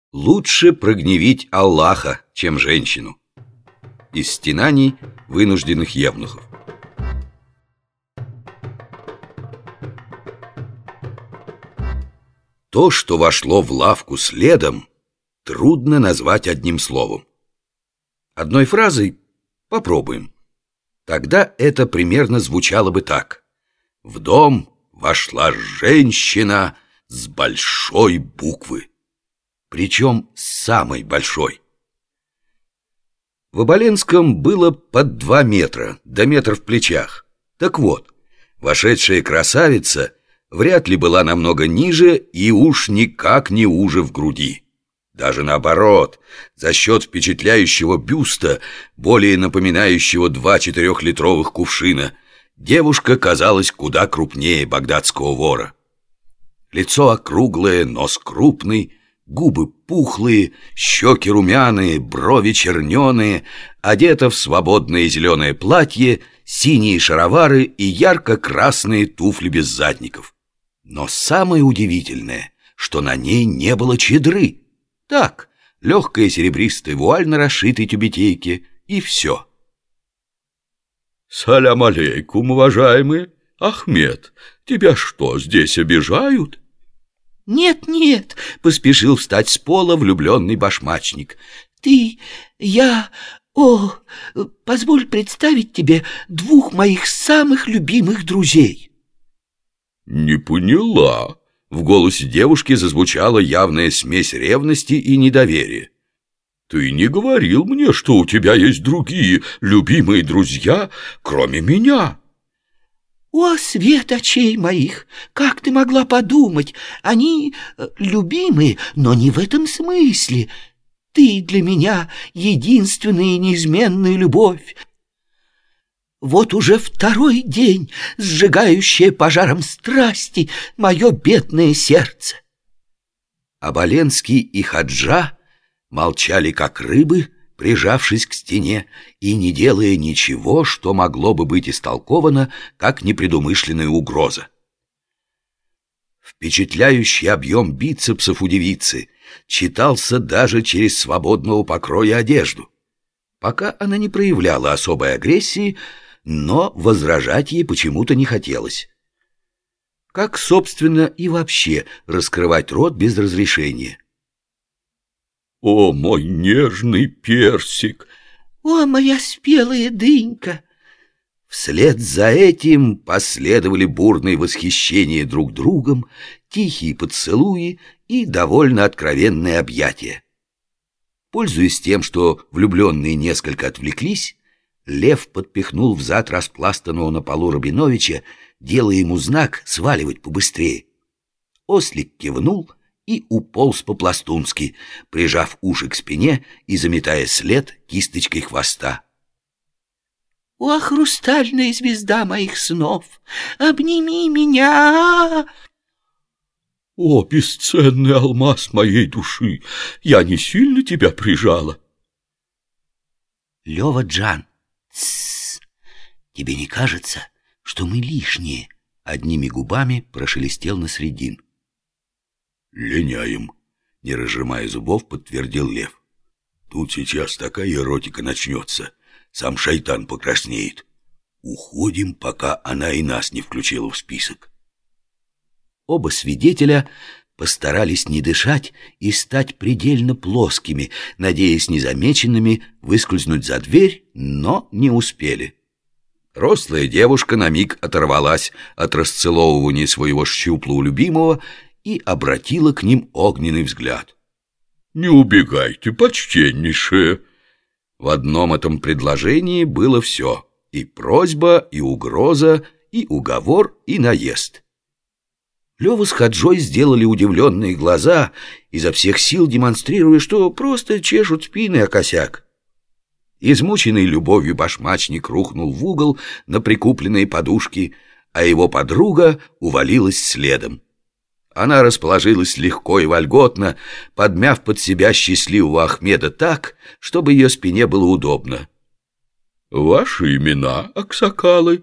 Лучше прогневить Аллаха, чем женщину. Из стенаний вынужденных евнухов. То, что вошло в лавку следом, трудно назвать одним словом. Одной фразой попробуем. Тогда это примерно звучало бы так: в дом вошла женщина с большой буквы. Причем самой большой. В Оболенском было под 2 метра, до метра в плечах. Так вот, вошедшая красавица вряд ли была намного ниже и уж никак не уже в груди. Даже наоборот, за счет впечатляющего бюста, более напоминающего 2 4-литровых кувшина, девушка казалась куда крупнее багдадского вора. Лицо округлое, нос крупный, губы пухлые, щеки румяные, брови черненые, одета в свободное зеленое платье, синие шаровары и ярко-красные туфли без задников. Но самое удивительное, что на ней не было чедры. Так, легкая серебристая вуаль на расшитой тюбетейке, и все. «Салям алейкум, уважаемый! Ахмед, тебя что, здесь обижают?» «Нет, нет», — поспешил встать с пола влюбленный башмачник. Позволь представить тебе 2 моих самых любимых друзей». «Не поняла». В голосе девушки зазвучала явная смесь ревности и недоверия. «Ты не говорил мне, что у тебя есть другие любимые друзья, кроме меня». «О, свет очей моих! Как ты могла подумать? Они любимые, но не в этом смысле. Ты для меня единственная и неизменная любовь. Вот уже 2-й день, сжигающее пожаром страсти мое бедное сердце». Оболенский и Хаджа молчали как рыбы, прижавшись к стене и не делая ничего, что могло бы быть истолковано как непредумышленная угроза. Впечатляющий объем бицепсов у девицы читался даже через свободного покроя одежду. Пока она не проявляла особой агрессии, но возражать ей почему-то не хотелось. Как, собственно, и вообще раскрывать рот без разрешения. «О, мой нежный персик! О, моя спелая дынька!» Вслед за этим последовали бурные восхищения друг другом, тихие поцелуи и довольно откровенные объятия. Пользуясь тем, что влюбленные несколько отвлеклись, Лев подпихнул взад распластанного на полу Рабиновича, делая ему знак сваливать побыстрее. Ослик кивнул и уполз по-пластунски, прижав уши к спине и заметая след кисточкой хвоста. «О, хрустальная звезда моих снов, обними меня!» «О, бесценный алмаз моей души! Я не сильно тебя прижала?» «Лева-джан, тссс, тебе не кажется, что мы лишние?» Одними губами прошелестел Насреддин. «Линяем», — не разжимая зубов, подтвердил Лев. «Тут сейчас такая эротика начнется, сам шайтан покраснеет. Уходим, пока она и нас не включила в список». Оба свидетеля постарались не дышать и стать предельно плоскими, надеясь незамеченными выскользнуть за дверь, но не успели. Рослая девушка на миг оторвалась от расцеловывания своего щуплого любимого и обратила к ним огненный взгляд. «Не убегайте, почтеннейшие!» В одном этом предложении было все: и просьба, и угроза, и уговор, и наезд. Лёва с Хаджой сделали удивленные глаза, изо всех сил демонстрируя, что просто чешут спины о косяк. Измученный любовью башмачник рухнул в угол на прикупленные подушки, а его подруга увалилась следом. Она расположилась легко и вольготно, подмяв под себя счастливого Ахмеда так, чтобы ее спине было удобно. «Ваши имена, аксакалы?»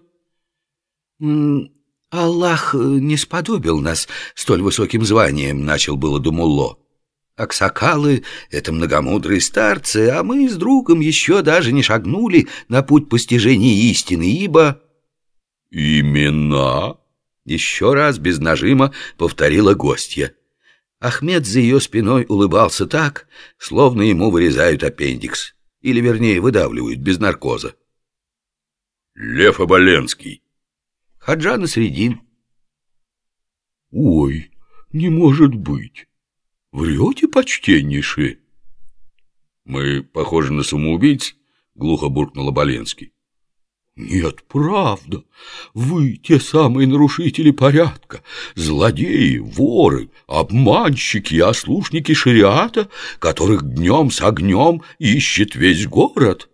«Аллах не сподобил нас столь высоким званием», — начал было Думулло. Аксакалы — это многомудрые старцы, а мы с другом еще даже не шагнули на путь постижения истины, ибо... «Имена?» — еще раз без нажима повторила гостья. Ахмед за ее спиной улыбался так, словно ему вырезают аппендикс, или, вернее, выдавливают без наркоза. «Лев Оболенский». Хаджа Насредин. «Ой, не может быть! Врете, почтеннейшие?» «Мы похожи на самоубийц?» — глухо буркнул Оболенский. «Нет, правда. Вы те самые нарушители порядка, злодеи, воры, обманщики и ослушники шариата, которых днем с огнем ищет весь город».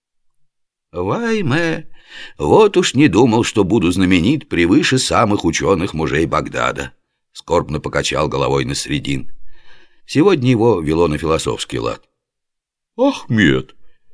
Вайме, вот уж не думал, что буду знаменит превыше самых ученых мужей Багдада, — скорбно покачал головой Насредин. Сегодня его вело на философский лад. «Ахмед!»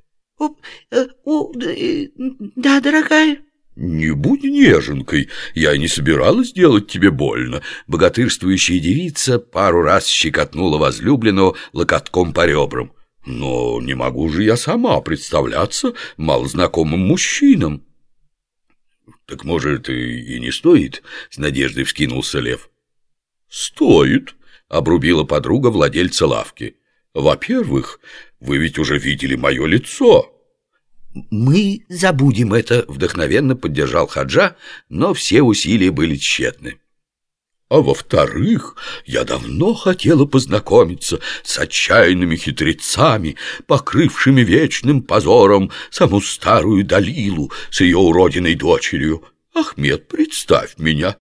Да, дорогая. «Не будь неженкой, я не собиралась делать тебе больно». Богатырствующая девица пару раз щекотнула возлюбленного локотком по ребрам. «Но не могу же я сама представляться малознакомым мужчинам». «Так, может, и не стоит?» — с надеждой вскинулся Лев. «Стоит», — обрубила подруга владельца лавки. «Во-первых, вы ведь уже видели мое лицо». «Мы забудем это», — вдохновенно поддержал Хаджа, но все усилия были тщетны. «А во-вторых, я давно хотела познакомиться с отчаянными хитрецами, покрывшими вечным позором саму старую Далилу с ее уродиной дочерью. Ахмед, представь меня».